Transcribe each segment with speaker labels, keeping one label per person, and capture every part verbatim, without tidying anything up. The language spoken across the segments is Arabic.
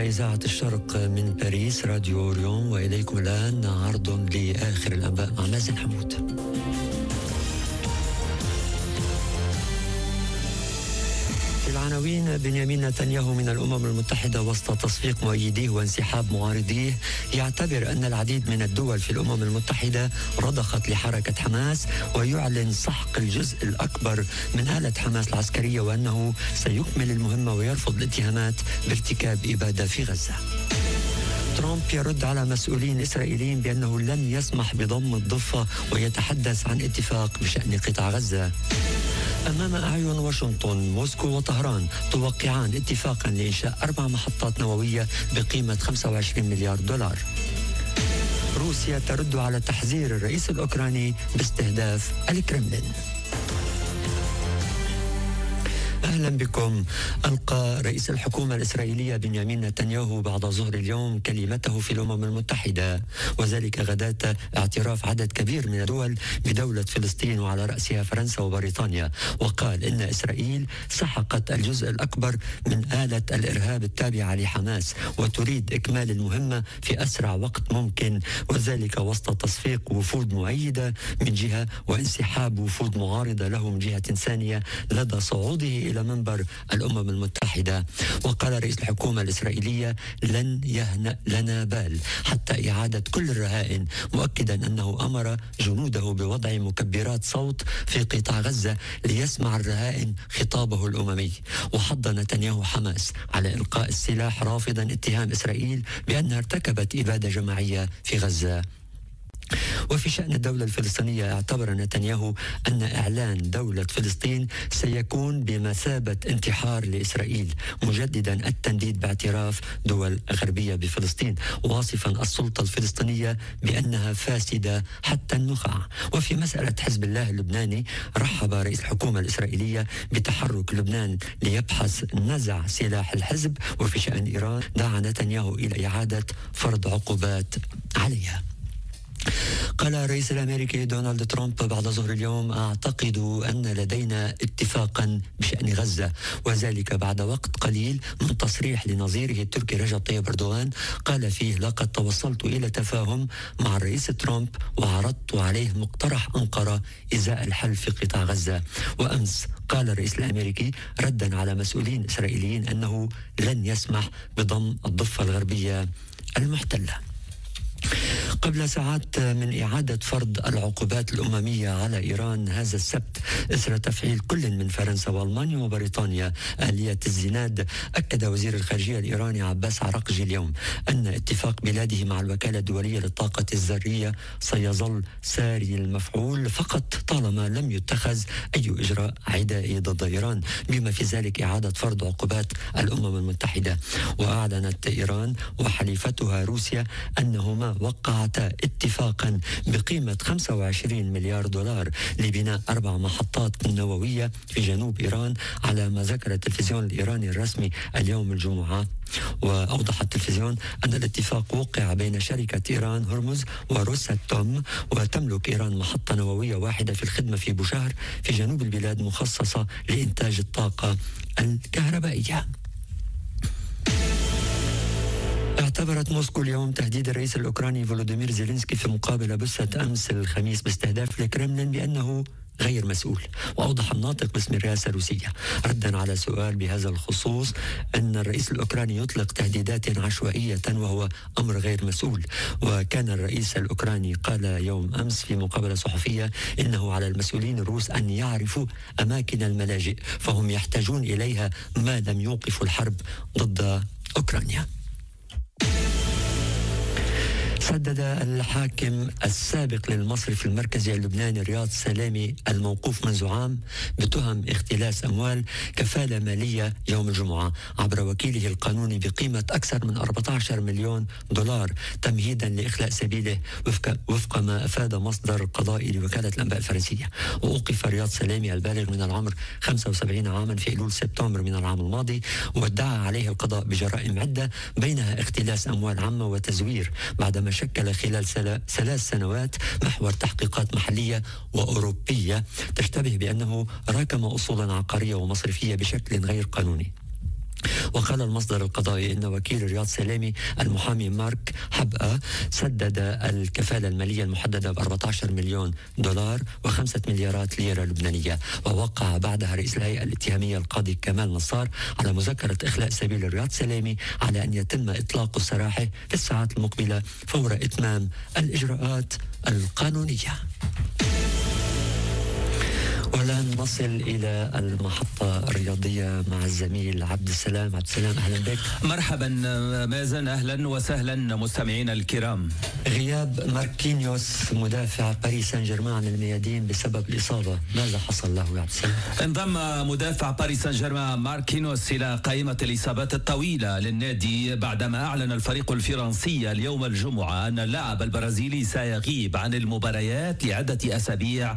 Speaker 1: إذاعة الشرق من باريس راديو أوريون، وإليكم الآن عرض لآخر الأنباء مع مازن حمود. العناوين: بنيامين نتنياهو من الأمم المتحدة وسط تصفيق مؤيديه وانسحاب معارضيه. يعتبر أن العديد من الدول في الأمم المتحدة رضخت لحركة حماس، ويعلن سحق الجزء الأكبر من آلة حماس العسكرية، وأنه سيكمل المهمة ويرفض الاتهامات بارتكاب إبادة في غزة. ترامب يرد على مسؤولين إسرائيليين بأنه لن يسمح بضم الضفة، ويتحدث عن اتفاق بشأن قطاع غزة. أمام أعين واشنطن، موسكو وطهران توقعان اتفاقا لإنشاء أربع محطات نووية بقيمة خمسة وعشرين مليار دولار. روسيا ترد على تحذير الرئيس الأوكراني باستهداف الكرملين. أهلا بكم. ألقى رئيس الحكومة الإسرائيلية بنيامين نتنياهو بعد ظهر اليوم كلمته في الأمم المتحدة، وذلك غداة اعتراف عدد كبير من الدول بدولة فلسطين وعلى رأسها فرنسا وبريطانيا. وقال إن إسرائيل سحقت الجزء الأكبر من آلة الإرهاب التابعة لحماس، وتريد إكمال المهمة في أسرع وقت ممكن، وذلك وسط تصفيق وفود مؤيدة من جهة وانسحاب وفود معارضة له من جهة ثانية لدى صعوده إلى منبر الأمم المتحدة. وقال رئيس الحكومة الإسرائيلية: لن يهنأ لنا بال حتى إعادة كل الرهائن، مؤكدا أنه أمر جنوده بوضع مكبرات صوت في قطاع غزة ليسمع الرهائن خطابه الأممي. وحض نتنياهو حماس على إلقاء السلاح، رافضا اتهام إسرائيل بأنها ارتكبت إبادة جماعية في غزة. وفي شأن الدولة الفلسطينية، اعتبر نتنياهو أن إعلان دولة فلسطين سيكون بمثابة انتحار لإسرائيل، مجددا التنديد باعتراف دول غربية بفلسطين، واصفا السلطة الفلسطينية بأنها فاسدة حتى النخاع. وفي مسألة حزب الله اللبناني، رحب رئيس الحكومة الإسرائيلية بتحرك لبنان ليبحث نزع سلاح الحزب. وفي شأن إيران، دعا نتنياهو إلى إعادة فرض عقوبات عليها. قال الرئيس الأمريكي دونالد ترامب بعد ظهر اليوم: أعتقد أن لدينا اتفاقا بشأن غزة، وذلك بعد وقت قليل من تصريح لنظيره التركي رجب طيب أردوغان قال فيه: لقد توصلت إلى تفاهم مع الرئيس ترامب وعرضت عليه مقترح أنقرة إزاء الحل في قطاع غزة. وأمس قال الرئيس الأمريكي ردا على مسؤولين إسرائيليين أنه لن يسمح بضم الضفة الغربية المحتلة. قبل ساعات من إعادة فرض العقوبات الأممية على إيران هذا السبت إثر تفعيل كل من فرنسا وألمانيا وبريطانيا آلية الزناد، أكد وزير الخارجية الإيراني عباس عراقجي اليوم أن اتفاق بلاده مع الوكالة الدولية للطاقة الذرية سيظل ساري المفعول فقط طالما لم يتخذ أي إجراء عدائي ضد إيران، بما في ذلك إعادة فرض عقوبات الأمم المتحدة. وأعلنت إيران وحليفتها روسيا أنهما وقعتا اتفاقا بقيمة خمسة وعشرين مليار دولار لبناء أربع محطات نووية في جنوب إيران، على ما ذكر التلفزيون الإيراني الرسمي اليوم الجمعة. وأوضح التلفزيون أن الاتفاق وقع بين شركة إيران هرمز وروساتوم، وتملك إيران محطة نووية واحدة في الخدمة في بوشهر في جنوب البلاد مخصصة لإنتاج الطاقة الكهربائية. اعتبرت موسكو اليوم تهديد الرئيس الأوكراني فولوديمير زيلينسكي في مقابلة بثت أمس الخميس باستهداف الكرملين بأنه غير مسؤول. وأوضح الناطق باسم الرئاسة الروسية ردا على سؤال بهذا الخصوص أن الرئيس الأوكراني يطلق تهديدات عشوائية وهو أمر غير مسؤول. وكان الرئيس الأوكراني قال يوم أمس في مقابلة صحفية إنه على المسؤولين الروس أن يعرفوا أماكن الملاجئ، فهم يحتاجون إليها ما لم يوقفوا الحرب ضد أوكرانيا. سدد الحاكم السابق للمصرف المركزي اللبناني رياض سلامي الموقوف منذ عام بتهم اختلاس أموال كفالة مالية يوم الجمعة عبر وكيله القانوني بقيمة أكثر من أربعة عشر مليون دولار تمهيدا لإخلاء سبيله وفق, وفق ما أفاد مصدر قضائي لوكالة الأنباء الفرنسية. وأوقف رياض سلامي البالغ من العمر خمسة وسبعين عاما في أيلول سبتمبر من العام الماضي، وادعى عليه القضاء بجرائم عدة بينها اختلاس أموال عامة وتزوير، بعدما شكل خلال ثلاث سنوات محور تحقيقات محلية وأوروبية تشتبه بأنه راكم أصولا عقارية ومصرفية بشكل غير قانوني. وقال المصدر القضائي أن وكيل رياض سلامي المحامي مارك حبقى سدد الكفالة المالية المحددة ب أربعة عشر مليون دولار وخمسة مليارات ليرة لبنانية. ووقع بعدها رئيس الهيئة الاتهامية القاضي كمال نصار على مذكرة إخلاء سبيل رياض سلامي على أن يتم إطلاق سراحه في الساعات المقبلة فور إتمام الإجراءات القانونية. والآن نصل إلى المحطة الرياضية مع الزميل عبد السلام. عبد السلام أهلا بك.
Speaker 2: مرحبا مازن، أهلا وسهلا مستمعينا الكرام.
Speaker 1: غياب ماركينيوس مدافع باريس سان جيرمان عن الميادين بسبب الإصابة، ماذا حصل له يا عبد السلام؟
Speaker 2: انضم مدافع باريس سان جيرمان ماركينيوس إلى قائمة الإصابات الطويلة للنادي بعدما أعلن الفريق الفرنسي اليوم الجمعة أن اللاعب البرازيلي سيغيب عن المباريات لعدة أسابيع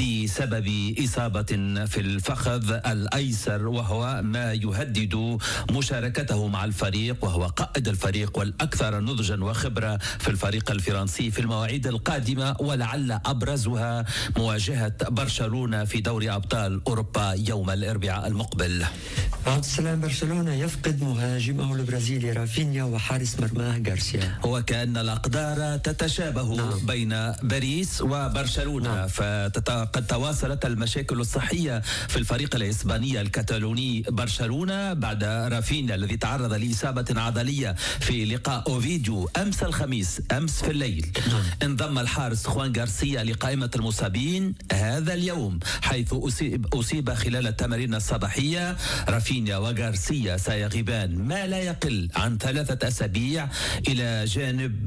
Speaker 2: بسبب إصابة في الفخذ الأيسر، وهو ما يهدد مشاركته مع الفريق، وهو قائد الفريق والأكثر نضجا وخبرة في الفريق الفرنسي في المواعيد القادمة، ولعل أبرزها مواجهة برشلونة في دوري أبطال أوروبا يوم الأربعاء المقبل.
Speaker 1: عبد السلام، برشلونة يفقد مهاجمه البرازيلي رافينيا وحارس مرماه غارسيا،
Speaker 2: وكأن الأقدار تتشابه نعم. بين باريس وبرشلونة نعم. فقد تواصلت المشاكل الصحية في الفريق الإسباني الكتالوني برشلونة بعد رافينيا الذي تعرض لإصابة عضلية في لقاء أوفيديو أمس الخميس أمس في الليل. نعم. انضم الحارس خوان غارسيا لقائمة المصابين هذا اليوم، حيث أصيب, أصيب خلال التمارين الصباحية. رافينيا وغارسيا سيغيبان ما لا يقل عن ثلاثة أسابيع، إلى جانب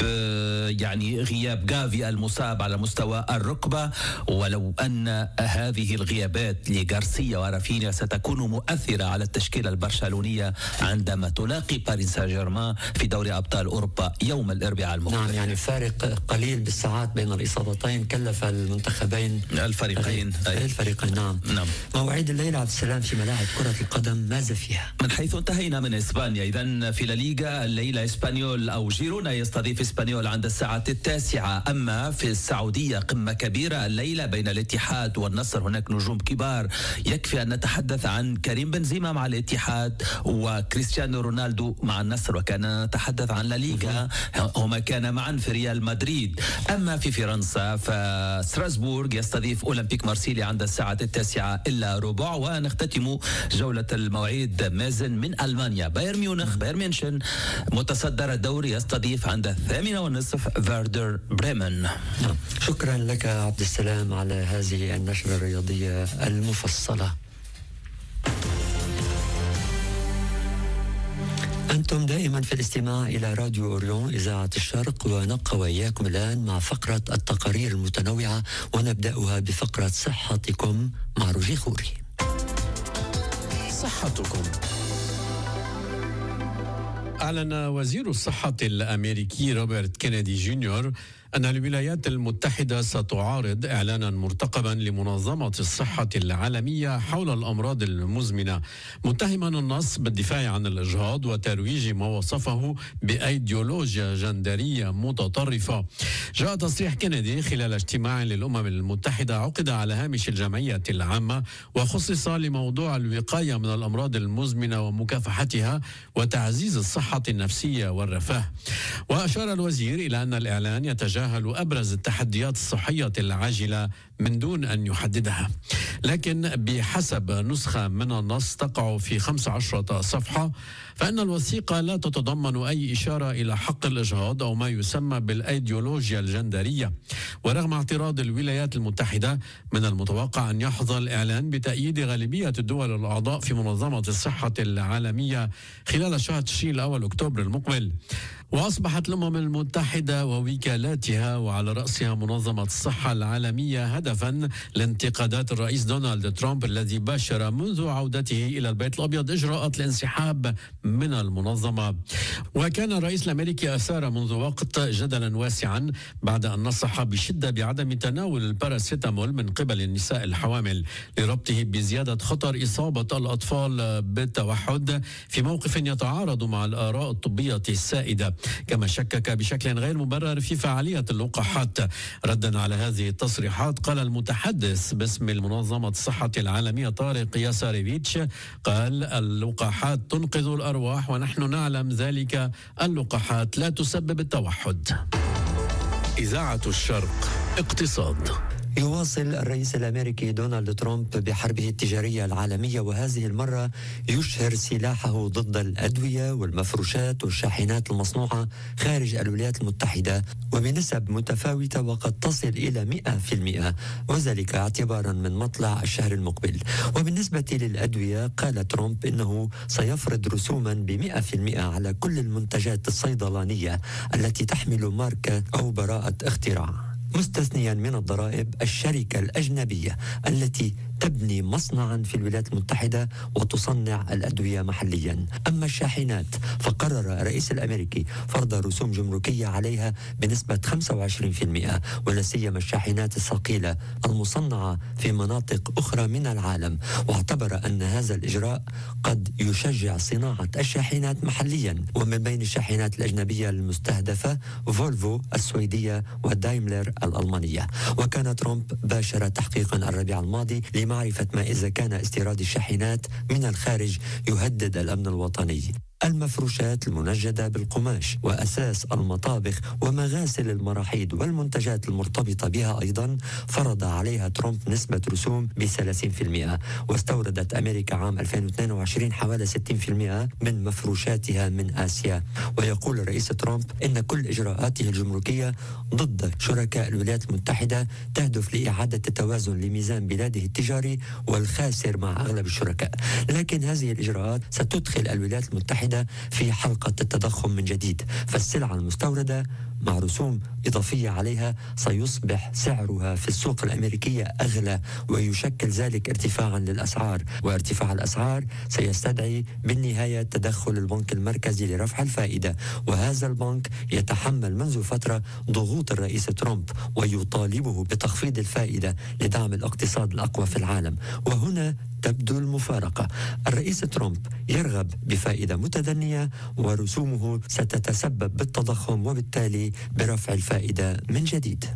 Speaker 2: يعني غياب غافي المصاب على مستوى الركبة. ولو أن هذه الغيابات لغارسيا ورافينيا ستكون مؤثرة على التشكيلة البرشلونية عندما تلاقي باريس سان جيرمان في دوري أبطال أوروبا يوم الأربعاء المقبل.
Speaker 1: نعم، يعني فارق قليل بالساعات بين الإصابتين كلف المنتخبين
Speaker 2: الفريقين
Speaker 1: أي. الفريقين نعم.
Speaker 2: نعم.
Speaker 1: مواعيد الليلة عبد السلام في ملاعب كرة القدم ماذا فيها؟
Speaker 2: من حيث انتهينا من إسبانيا، إذن في الليغا الليلة إسبانيول أو جيرونا يستضيف إسبانيول عند الساعة التاسعة. أما في السعودية قمة كبيرة الليلة بين الاتحاد والنصر، هناك نجوم كبار، يكفي أن نتحدث عن كريم بنزيما مع الاتحاد وكريستيانو رونالدو مع النصر، وكان نتحدث عن لا ليغا هما كان معا في ريال مدريد. أما في فرنسا فستراسبورغ يستضيف أولمبيك مارسيليا عند الساعة التاسعة إلا ربع. ونختتم جولة المواعيد مازن من ألمانيا، بايرن ميونخ بايرن ميونشن متصدر الدوري يستضيف عند الثامنة والنصف فيردر بريمن.
Speaker 1: شكرا لك عبد السلام على هذه النشرة الرياضية المفصلة. أنتم دائما في الاستماع إلى راديو أوريون إذاعة الشرق، ونبقى وإياكم الآن مع فقرة التقارير المتنوعة، ونبدأها بفقرة صحتكم مع روجي خوري.
Speaker 3: صحتكم. أعلن وزير الصحة الأمريكي روبرت كينيدي جونيور أن الولايات المتحدة ستعارض إعلانا مرتقبا لمنظمة الصحة العالمية حول الأمراض المزمنة، متهما النص بالدفاع عن الإجهاض وترويج ما وصفه بأيديولوجيا جندرية متطرفة. جاء تصريح كينيدي خلال اجتماع للأمم المتحدة عقد على هامش الجمعية العامة، وخصص لموضوع الوقاية من الأمراض المزمنة ومكافحتها وتعزيز الصحة النفسية والرفاه. وأشار الوزير إلى أن الإعلان يتجاهل أبرز التحديات الصحية العاجلة من دون أن يحددها، لكن بحسب نسخة من النص تقع في خمس عشرة صفحة، فإن الوثيقة لا تتضمن أي إشارة إلى حق الإجهاض أو ما يسمى بالأيديولوجيا الجندرية. ورغم اعتراض الولايات المتحدة، من المتوقع أن يحظى الإعلان بتأييد غالبية الدول الأعضاء في منظمة الصحة العالمية خلال شهر تشرين الأول أكتوبر المقبل. وأصبحت الأمم المتحدة ووكالاتها وعلى رأسها منظمة الصحة العالمية هدفا لانتقادات الرئيس دونالد ترامب الذي باشر منذ عودته إلى البيت الأبيض إجراءات الانسحاب من المنظمة. وكان الرئيس الأمريكي أثار منذ وقت جدلا واسعا بعد أن نصح بشأن بشدة بعدم تناول الباراسيتامول من قبل النساء الحوامل لربطه بزيادة خطر إصابة الأطفال بالتوحد في موقف يتعارض مع الآراء الطبية السائدة. كما شكك بشكل غير مبرر في فعالية اللقاحات. ردا على هذه التصريحات قال المتحدث باسم المنظمة الصحة العالمية طارق ياساريفيتش قال اللقاحات تنقذ الأرواح ونحن نعلم ذلك، اللقاحات لا تسبب التوحد. إذاعة الشرق اقتصاد.
Speaker 1: يواصل الرئيس الأمريكي دونالد ترامب بحربه التجارية العالمية، وهذه المرة يشهر سلاحه ضد الأدوية والمفروشات والشاحنات المصنوعة خارج الولايات المتحدة وبنسب متفاوتة وقد تصل إلى مئة بالمئة، وذلك اعتبارا من مطلع الشهر المقبل. وبالنسبة للأدوية قال ترامب إنه سيفرض رسوما بمئة بالمئة على كل المنتجات الصيدلانية التي تحمل ماركة أو براءة اختراع، مستثنيا من الضرائب الشركة الأجنبية التي تبني مصنعا في الولايات المتحدة وتصنع الأدوية محليا. أما الشاحنات فقرر الرئيس الأمريكي فرض رسوم جمركية عليها بنسبة خمسة وعشرين بالمئة، ولا سيما الشاحنات الثقيلة المصنعة في مناطق أخرى من العالم، واعتبر أن هذا الإجراء قد يشجع صناعة الشاحنات محليا. ومن بين الشاحنات الأجنبية المستهدفة فولفو السويدية ودايملر الألمانية. وكان ترامب باشر تحقيقا الربيع الماضي لمعرفة ما إذا كان استيراد الشاحنات من الخارج يهدد الأمن الوطني. المفروشات المنجدة بالقماش وأساس المطابخ ومغاسل المراحيض والمنتجات المرتبطة بها أيضا فرض عليها ترامب نسبة رسوم ب ثلاثين بالمئة. واستوردت أمريكا عام ألفين واثنين وعشرين حوالي ستين بالمئة من مفروشاتها من آسيا. ويقول الرئيس ترامب إن كل إجراءاته الجمركية ضد شركاء الولايات المتحدة تهدف لإعادة التوازن لميزان بلاده التجاري والخاسر مع أغلب الشركاء، لكن هذه الإجراءات ستدخل الولايات المتحدة في حلقة التضخم من جديد، فالسلعة المستوردة مع رسوم إضافية عليها سيصبح سعرها في السوق الأمريكية أغلى، ويشكل ذلك ارتفاعا للأسعار، وارتفاع الأسعار سيستدعي بالنهاية تدخل البنك المركزي لرفع الفائدة. وهذا البنك يتحمل منذ فترة ضغوط الرئيس ترامب ويطالبه بتخفيض الفائدة لدعم الاقتصاد الأقوى في العالم. وهنا تبدو المفارقة، الرئيس ترامب يرغب بفائدة متدنية ورسومه ستتسبب بالتضخم وبالتالي برفع الفائدة من جديد.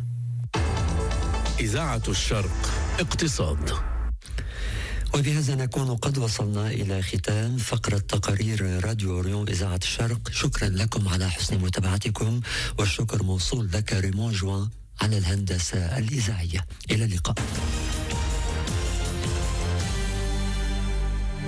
Speaker 3: إذاعة الشرق اقتصاد.
Speaker 1: وبهذا نكون قد وصلنا إلى ختام فقرة تقارير راديو أوريون إذاعة الشرق. شكرا لكم على حسن متابعتكم، والشكر موصول لك ريمون جوان على الهندسة الإذاعية. إلى اللقاء.